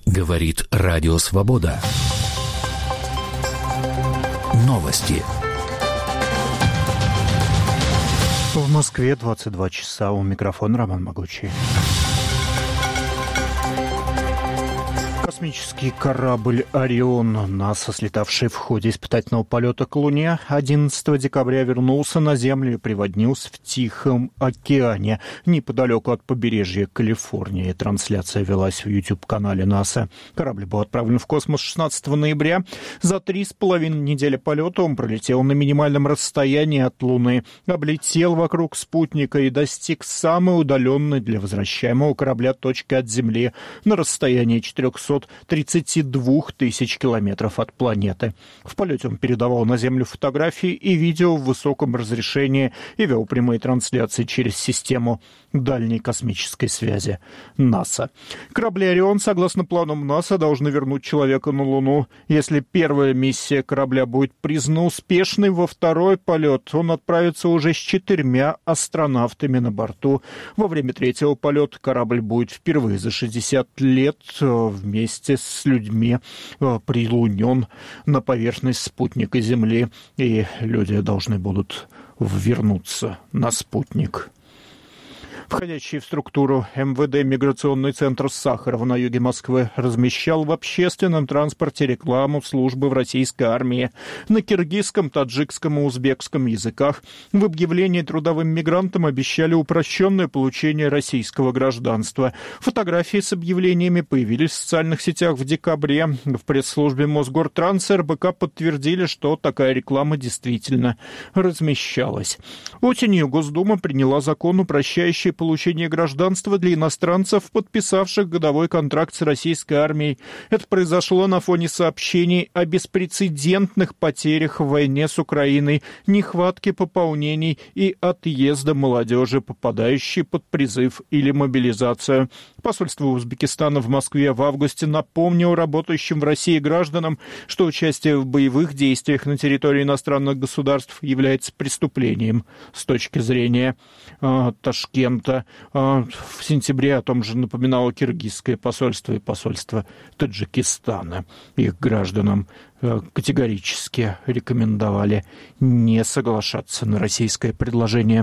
Говорит Радио Свобода. Новости. В Москве 22 часа. У микрофона Роман Могучий. Космический корабль «Орион», НАСА, слетавший в ходе испытательного полета к Луне, 11 декабря вернулся на Землю и приводнился в Тихом океане, неподалеку от побережья Калифорнии. Трансляция велась в YouTube-канале НАСА. Корабль был отправлен в космос 16 ноября. За 3,5 недели полета он пролетел на минимальном расстоянии от Луны, облетел вокруг спутника и достиг самой удаленной для возвращаемого корабля точки от Земли на расстоянии 432 тысяч километров от планеты. В полете он передавал на Землю фотографии и видео в высоком разрешении и вел прямые трансляции через систему дальней космической связи НАСА. Корабли «Орион», согласно планам НАСА, должны вернуть человека на Луну. Если первая миссия корабля будет признана успешной, во второй полет он отправится уже с 4 астронавтами на борту. Во время третьего полета корабль будет впервые за 60 лет вместе с людьми прилунен на поверхность спутника Земли, и люди должны будут вернуться на спутник. Входящий в структуру МВД миграционный центр Сахарова на юге Москвы размещал в общественном транспорте рекламу службы в российской армии на киргизском, таджикском и узбекском языках. В объявлении трудовым мигрантам обещали упрощенное получение российского гражданства. Фотографии с объявлениями появились в социальных сетях в декабре. В пресс-службе Мосгортранс РБК подтвердили, что такая реклама действительно размещалась. Осенью Госдума приняла закон, упрощающий получение гражданства для иностранцев, подписавших годовой контракт с российской армией. Это произошло на фоне сообщений о беспрецедентных потерях в войне с Украиной, нехватке пополнений и отъезда молодежи, попадающей под призыв или мобилизацию. Посольство Узбекистана в Москве в августе напомнило работающим в России гражданам, что участие в боевых действиях на территории иностранных государств является преступлением с точки зрения Ташкента. В сентябре о том же напоминало киргизское посольство и посольство Таджикистана. Их гражданам категорически рекомендовали не соглашаться на российское предложение.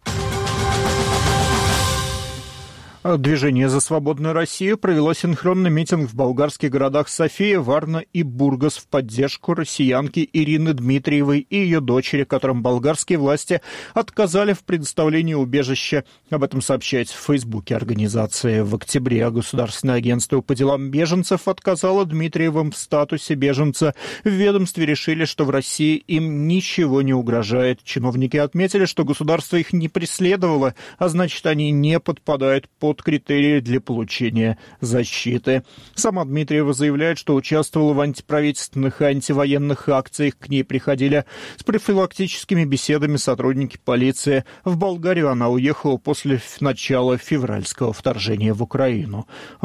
Движение «За свободную Россию» провело синхронный митинг в болгарских городах София, Варна и Бургас в поддержку россиянки Ирины Дмитриевой и ее дочери, которым болгарские власти отказали в предоставлении убежища. Об этом сообщается в Фейсбуке организации. В октябре Государственное агентство по делам беженцев отказало Дмитриевым в статусе беженца. В ведомстве решили, что в России им ничего не угрожает. Чиновники отметили, что государство их не преследовало, а значит, они не подпадают под критерии для получения защиты. Сама Дмитриева заявляет, что участвовала в антиправительственных и антивоенных акциях. К ней приходили с профилактическими беседами сотрудники полиции. В Болгарию она уехала после начала февральского вторжения в Украину.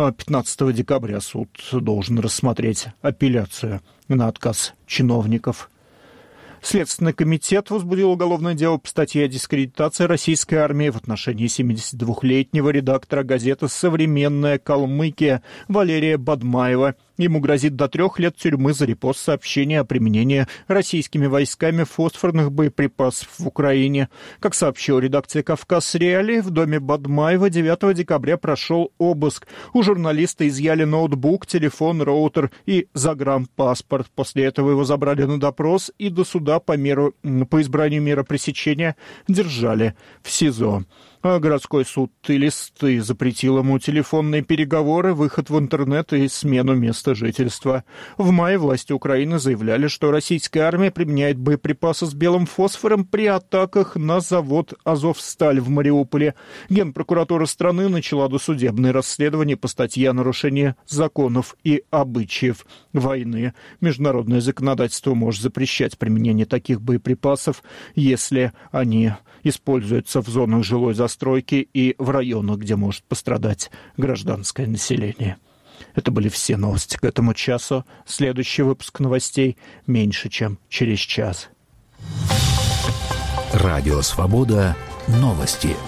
15 декабря суд должен рассмотреть апелляцию на отказ чиновников. Следственный комитет возбудил уголовное дело по статье о дискредитации российской армии в отношении 72-летнего редактора газеты «Современная Калмыкия» Валерия Бадмаева. Ему грозит до 3 лет тюрьмы за репост сообщения о применении российскими войсками фосфорных боеприпасов в Украине. Как сообщила редакция «Кавказ Реалии», в доме Бадмаева 9 декабря прошел обыск. У журналиста изъяли ноутбук, телефон, роутер и загранпаспорт. После этого его забрали на допрос и до суда по избранию меры пресечения держали в СИЗО. Городской суд Элисты запретил ему телефонные переговоры, выход в интернет и смену места жительства. В мае власти Украины заявляли, что российская армия применяет боеприпасы с белым фосфором при атаках на завод «Азовсталь» в Мариуполе. Генпрокуратура страны начала досудебное расследование по статье о нарушении законов и обычаев войны. Международное законодательство может запрещать применение таких боеприпасов, если они используются в зонах жилой застройки и в районах, где может пострадать гражданское население. Это были все новости к этому часу. Следующий выпуск новостей меньше, чем через час. Радио «Свобода». Новости.